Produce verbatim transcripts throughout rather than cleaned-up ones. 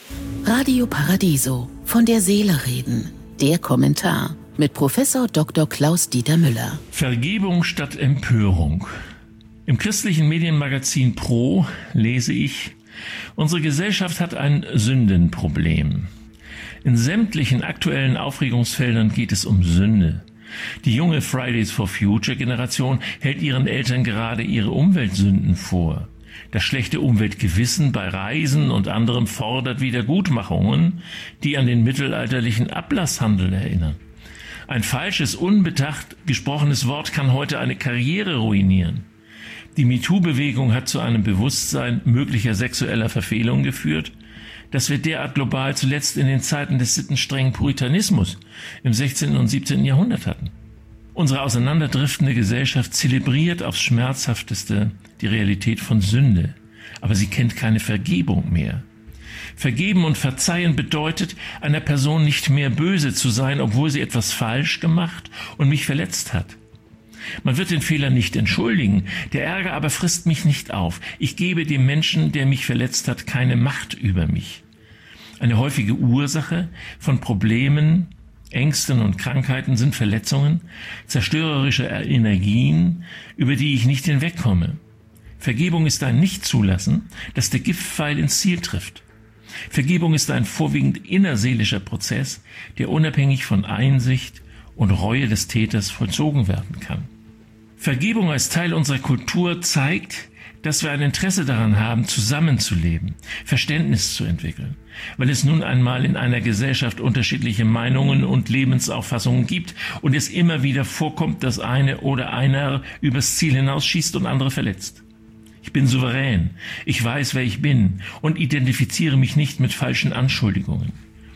Radio Paradiso, von der Seele reden. Der Kommentar mit Professor Doktor Klaus-Dieter Müller. Vergebung statt Empörung. Im christlichen Medienmagazin Pro lese ich: Unsere Gesellschaft hat ein Sündenproblem. In sämtlichen aktuellen Aufregungsfeldern geht es um Sünde. Die junge Fridays for Future Generation hält ihren Eltern gerade ihre Umweltsünden vor. Das schlechte Umweltgewissen bei Reisen und anderem fordert Wiedergutmachungen, die an den mittelalterlichen Ablasshandel erinnern. Ein falsches, unbedacht gesprochenes Wort kann heute eine Karriere ruinieren. Die MeToo-Bewegung hat zu einem Bewusstsein möglicher sexueller Verfehlungen geführt, das wir derart global zuletzt in den Zeiten des sittenstrengen Puritanismus im sechzehnten und siebzehnten Jahrhundert hatten. Unsere auseinanderdriftende Gesellschaft zelebriert aufs Schmerzhafteste die Realität von Sünde, aber sie kennt keine Vergebung mehr. Vergeben und verzeihen bedeutet, einer Person nicht mehr böse zu sein, obwohl sie etwas falsch gemacht und mich verletzt hat. Man wird den Fehler nicht entschuldigen, der Ärger aber frisst mich nicht auf. Ich gebe dem Menschen, der mich verletzt hat, keine Macht über mich. Eine häufige Ursache von Problemen, Ängsten und Krankheiten sind Verletzungen, zerstörerische Energien, über die ich nicht hinwegkomme. Vergebung ist ein Nichtzulassen, dass der Giftpfeil ins Ziel trifft. Vergebung ist ein vorwiegend innerseelischer Prozess, der unabhängig von Einsicht und Reue des Täters vollzogen werden kann. Vergebung als Teil unserer Kultur zeigt, dass wir ein Interesse daran haben, zusammenzuleben, Verständnis zu entwickeln. Weil es nun einmal in einer Gesellschaft unterschiedliche Meinungen und Lebensauffassungen gibt und es immer wieder vorkommt, dass eine oder einer übers Ziel hinausschießt und andere verletzt. Ich bin souverän, ich weiß, wer ich bin und identifiziere mich nicht mit falschen Anschuldigungen.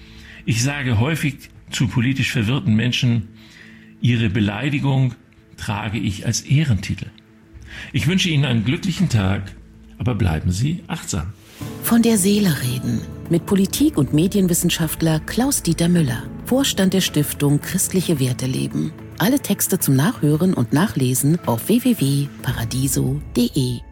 Ich sage häufig zu politisch verwirrten Menschen: Ihre Beleidigung trage ich als Ehrentitel. Ich wünsche Ihnen einen glücklichen Tag, aber bleiben Sie achtsam. Von der Seele reden mit Politik- und Medienwissenschaftler Klaus-Dieter Müller, Vorstand der Stiftung Christliche Werte leben. Alle Texte zum Nachhören und Nachlesen auf w w w punkt paradiso punkt de.